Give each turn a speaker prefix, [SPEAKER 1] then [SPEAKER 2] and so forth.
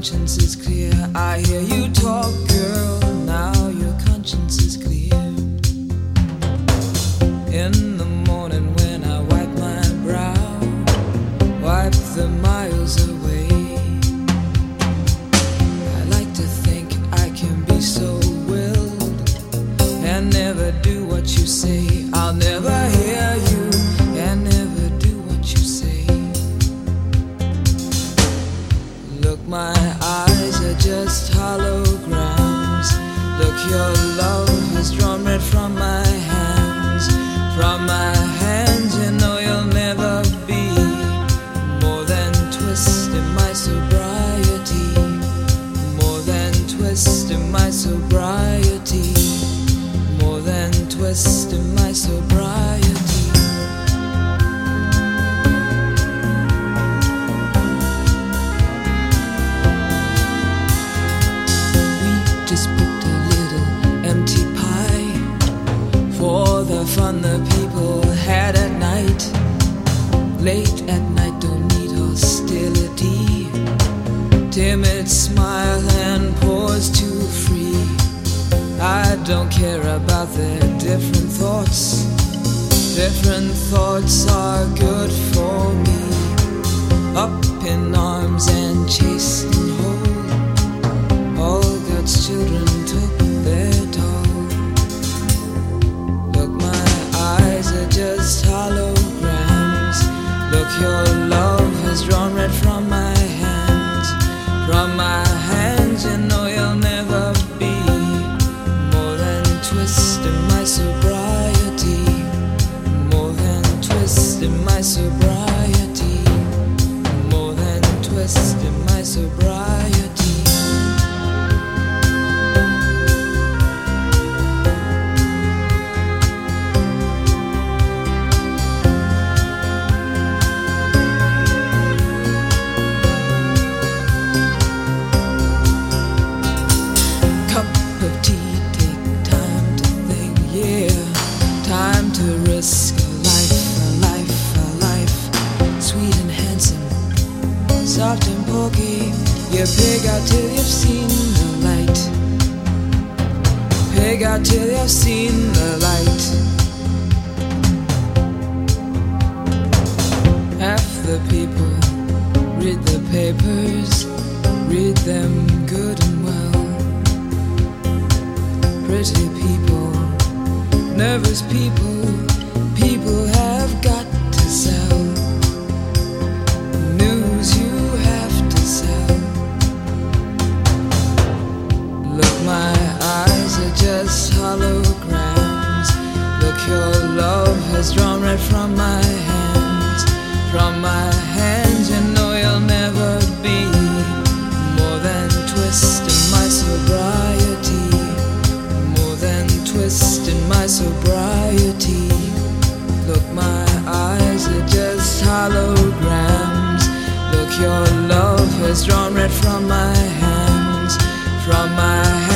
[SPEAKER 1] conscience is clear. I hear you talk, girl, now your conscience is clear. In the morning when I wipe my brow, wipe the miles away. I like to think I can be so willed and never do what you say. I'll never hear you and never do what you say. Look, my eyes are just holograms. Look, your love has drawn red from my hands. From my hands, you know you'll never be more than twist in my sobriety. More than twist in my sobriety. More than twist in my sobriety. Just booked a little empty pie for the fun the people had at night. Late at night, don't need hostility. Timid smile and pause too free. I don't care about their different thoughts. Different thoughts are good for me. Up in arms and chased and whole. All God's children took their toll. Look, my eyes are just holograms. Look, your love has drawn red from my hands. From my hands, you know you'll never be more than twist in my sobriety. More than twist in my sobriety. More than twist in my sobriety. Risk a life, sweet and handsome, soft and pokey. You pig out till you've seen the light. Pig out till you've seen the light. Half the people read the papers, read them good and well. Pretty people, nervous people, people have got to sell. News you have to sell. Look, my eyes are just holograms. Look, your love has drawn red from my hands. From my hands, you know you'll never be more than twist in my sobriety. More than twist in my sobriety. Look, my eyes are just holograms. Look, your love has drawn red from my hands. From my hands.